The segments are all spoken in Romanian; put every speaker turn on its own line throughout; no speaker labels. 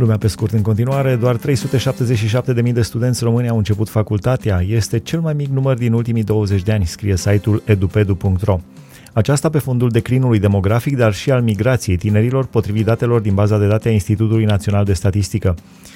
Lumea pe scurt în continuare, doar 377.000 de studenți români au început facultatea. Este cel mai mic număr din ultimii 20 de ani, scrie site-ul edupedu.ro. Aceasta pe fondul declinului demografic, dar și al migrației tinerilor, potrivit datelor din baza de date a Institutului Național de Statistică.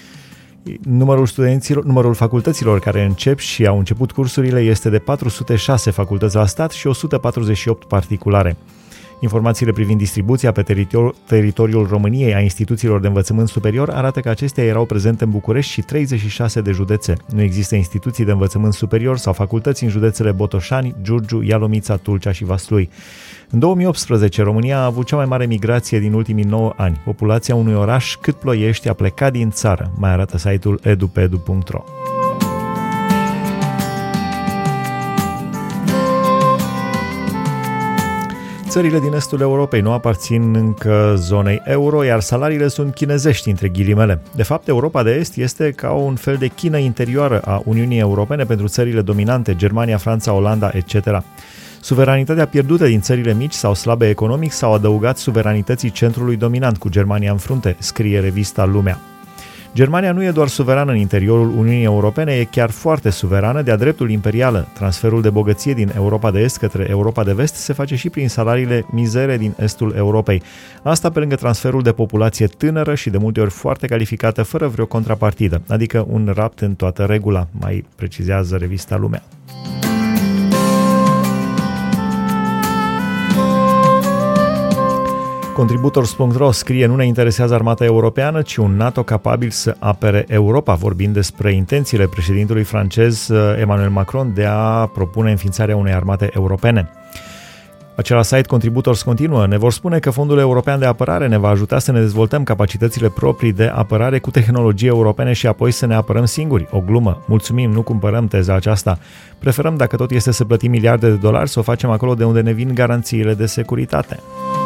Numărul facultăților care încep și au început cursurile este de 406 facultăți la stat și 148 particulare. Informațiile privind distribuția pe teritoriul României a instituțiilor de învățământ superior arată că acestea erau prezente în București și 36 de județe. Nu există instituții de învățământ superior sau facultăți în județele Botoșani, Giurgiu, Ialomița, Tulcea și Vaslui. În 2018, România a avut cea mai mare migrație din ultimii 9 ani. Populația unui oraș cât Ploiești a plecat din țară, mai arată site-ul edupedu.ro. Țările din estul Europei nu aparțin încă zonei euro, iar salariile sunt chinezești, între ghilimele. De fapt, Europa de Est este ca un fel de China interioară a Uniunii Europene pentru țările dominante, Germania, Franța, Olanda, etc. Suveranitatea pierdută din țările mici sau slabe economic s-au adăugat suveranității centrului dominant, cu Germania în frunte, scrie revista Lumea. Germania nu e doar suverană în interiorul Uniunii Europene, e chiar foarte suverană, de-a dreptul imperială. Transferul de bogăție din Europa de Est către Europa de Vest se face și prin salariile mizere din estul Europei. Asta pe lângă transferul de populație tânără și de multe ori foarte calificată, fără vreo contrapartidă, adică un rapt în toată regula, mai precizează revista Lumea. Contributors.ro scrie: nu ne interesează armata europeană, ci un NATO capabil să apere Europa, vorbind despre intențiile președintelui francez Emmanuel Macron de a propune înființarea unei armate europene. Același site Contributors continuă: ne vor spune că Fondul European de Apărare ne va ajuta să ne dezvoltăm capacitățile proprii de apărare cu tehnologii europene și apoi să ne apărăm singuri. O glumă. Mulțumim, nu cumpărăm teza aceasta. Preferăm, dacă tot este să plătim miliarde de dolari, să o facem acolo de unde ne vin garanțiile de securitate.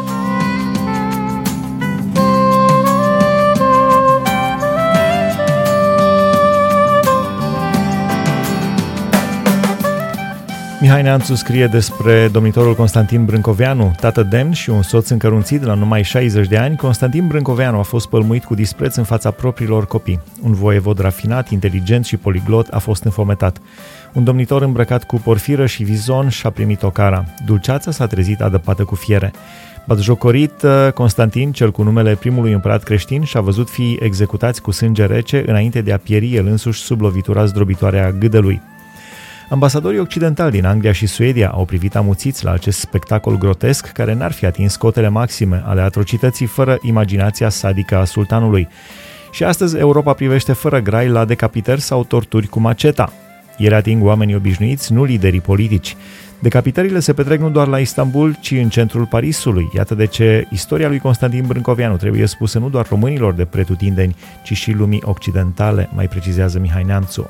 Mihai Neamțu scrie despre domnitorul Constantin Brâncoveanu, tată demn și un soț încărunțit la numai 60 de ani. Constantin Brâncoveanu a fost pălmuit cu dispreț în fața propriilor copii. Un voievod rafinat, inteligent și poliglot a fost înfometat. Un domnitor îmbrăcat cu porfiră și vizon și-a primit o cara. Dulceața s-a trezit adăpată cu fiere. Batjocorit, Constantin, cel cu numele primului împărat creștin, și-a văzut fiii executați cu sânge rece înainte de a pieri el însuși sub lovitura zdrobitoare a gâdelui. Ambasadorii occidentali din Anglia și Suedia au privit amuțiți la acest spectacol grotesc care n-ar fi atins cotele maxime ale atrocității fără imaginația sadică a sultanului. Și astăzi Europa privește fără grai la decapitări sau torturi cu maceta. Ele ating oamenii obișnuiți, nu liderii politici. Decapitările se petrec nu doar la Istanbul, ci în centrul Parisului. Iată de ce istoria lui Constantin Brâncoveanu trebuie spusă nu doar românilor de pretutindeni, ci și lumii occidentale, mai precizează Mihai Neamțu.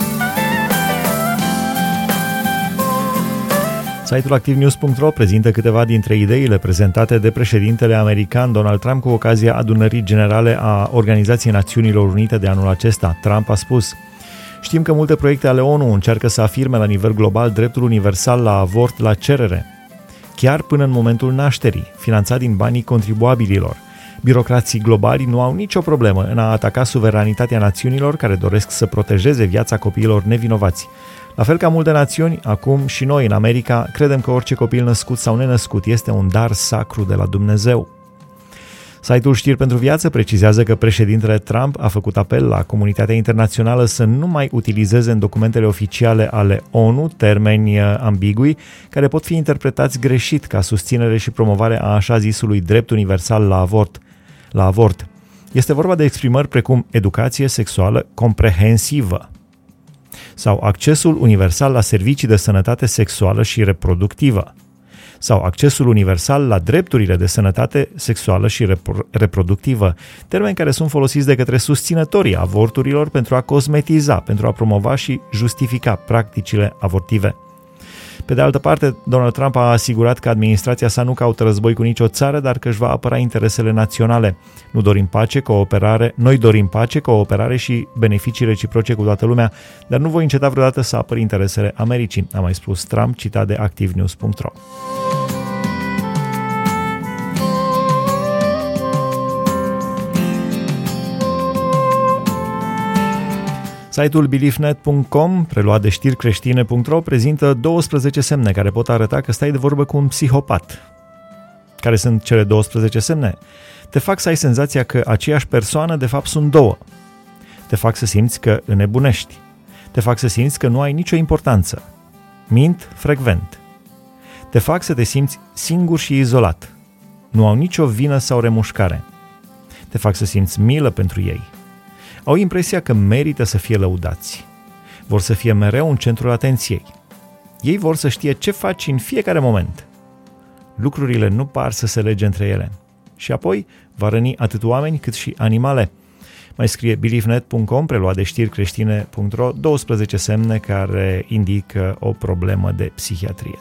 Site-ul ActiveNews.ro prezintă câteva dintre ideile prezentate de președintele american Donald Trump cu ocazia adunării generale a Organizației Națiunilor Unite de anul acesta. Trump a spus: știm că multe proiecte ale ONU încearcă să afirme la nivel global dreptul universal la avort la cerere, chiar până în momentul nașterii, finanțat din banii contribuabililor. Birocrații globali nu au nicio problemă în a ataca suveranitatea națiunilor care doresc să protejeze viața copiilor nevinovați. La fel ca multe națiuni, acum și noi în America credem că orice copil născut sau nenăscut este un dar sacru de la Dumnezeu. Site-ul Știri pentru Viață precizează că președintele Trump a făcut apel la comunitatea internațională să nu mai utilizeze în documentele oficiale ale ONU termeni ambigui care pot fi interpretați greșit ca susținere și promovare a așa zisului drept universal la avort. Este vorba de exprimări precum educație sexuală comprehensivă sau accesul universal la servicii de sănătate sexuală și reproductivă, sau accesul universal la drepturile de sănătate sexuală și reproductivă, termeni care sunt folosiți de către susținătorii avorturilor pentru a cosmetiza, pentru a promova și justifica practicile avortive. Pe de altă parte, Donald Trump a asigurat că administrația sa nu caută război cu nicio țară, dar că își va apăra interesele naționale. Noi dorim pace, cooperare și beneficii reciproce cu toată lumea, dar nu voi înceta vreodată să apăr interesele Americii, a mai spus Trump, citat de ActiveNews.ro. Site-ul beliefnet.com, preluat de știri creștine.ro, prezintă 12 semne care pot arăta că stai de vorbă cu un psihopat. Care sunt cele 12 semne? Te fac să ai senzația că aceeași persoană de fapt sunt două. Te fac să simți că înnebunești. Te fac să simți că nu ai nicio importanță. Mint frecvent. Te fac să te simți singur și izolat. Nu au nicio vină sau remușcare. Te fac să simți milă pentru ei. Au impresia că merită să fie lăudați. Vor să fie mereu în centrul atenției. Ei vor să știe ce faci în fiecare moment. Lucrurile nu par să se lege între ele. Și apoi va răni atât oameni cât și animale. Mai scrie beliefnet.com, preluat de știri creștine.ro, 12 semne care indică o problemă de psihiatrie.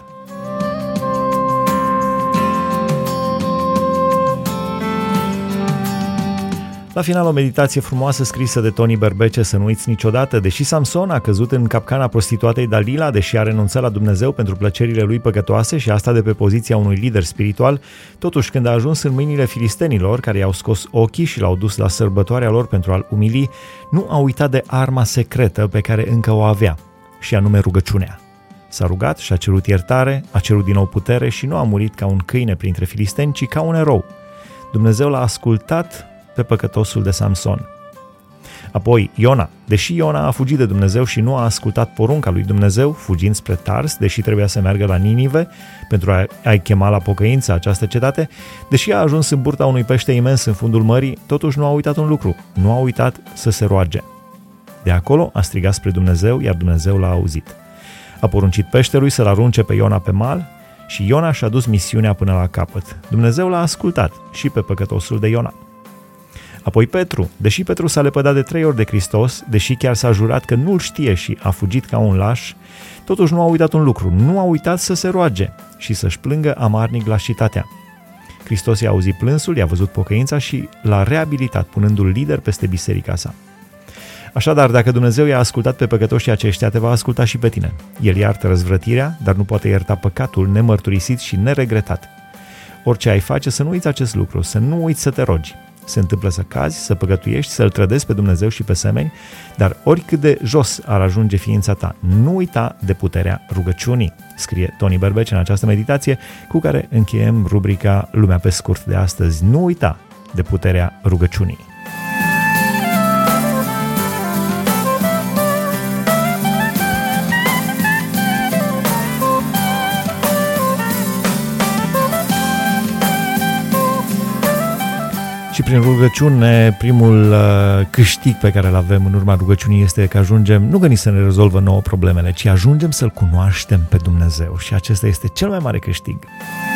La final, o meditație frumoasă scrisă de Tony Berbece, să nu uiți niciodată. Deși Samson a căzut în capcana prostituatei Dalila, deși a renunțat la Dumnezeu pentru plăcerile lui păcătoase și asta de pe poziția unui lider spiritual, totuși când a ajuns în mâinile filistenilor, care i-au scos ochii și l-au dus la sărbătoarea lor pentru a-l umili, nu a uitat de arma secretă pe care încă o avea, și anume rugăciunea. S-a rugat și a cerut iertare, a cerut din nou putere și nu a murit ca un câine printre filisteni, ci ca un erou. Dumnezeu l-a ascultat pe păcătosul de Samson. Apoi Iona. Deși Iona a fugit de Dumnezeu și nu a ascultat porunca lui Dumnezeu, fugind spre Tars, deși trebuia să meargă la Ninive pentru a-i chema la pocăință această cetate, deși a ajuns în burta unui pește imens în fundul mării, totuși nu a uitat un lucru, nu a uitat să se roage. De acolo a strigat spre Dumnezeu, iar Dumnezeu l-a auzit. A poruncit peșterui să-l arunce pe Iona pe mal și Iona și-a dus misiunea până la capăt. Dumnezeu l-a ascultat și pe păcătosul de Iona. Apoi Petru. Deși Petru s-a lepădat de 3 ori de Hristos, deși chiar s-a jurat că nu-l știe și a fugit ca un laș, totuși nu a uitat un lucru, nu a uitat să se roage și să-și plângă amarnic lașitatea. Hristos i-a auzit plânsul, i-a văzut pocăința și l-a reabilitat, punându-l lider peste biserica sa. Așadar, dacă Dumnezeu i-a ascultat pe păcătoșii aceștia, te va asculta și pe tine. El iartă răzvrătirea, dar nu poate ierta păcatul nemărturisit și neregretat. Orice ai face, să nu uiți acest lucru, să nu uiți să te rogi. Se întâmplă să cazi, să păcătuiești, să-L trădezi pe Dumnezeu și pe semeni, dar oricât de jos ar ajunge ființa ta, nu uita de puterea rugăciunii, scrie Tony Berbece în această meditație, cu care încheiem rubrica Lumea pe scurt de astăzi. Nu uita de puterea rugăciunii. Și prin rugăciune, primul câștig pe care îl avem în urma rugăciunii este că ajungem, nu că ni se ne rezolvă nouă problemele, ci ajungem să-L cunoaștem pe Dumnezeu și acesta este cel mai mare câștig.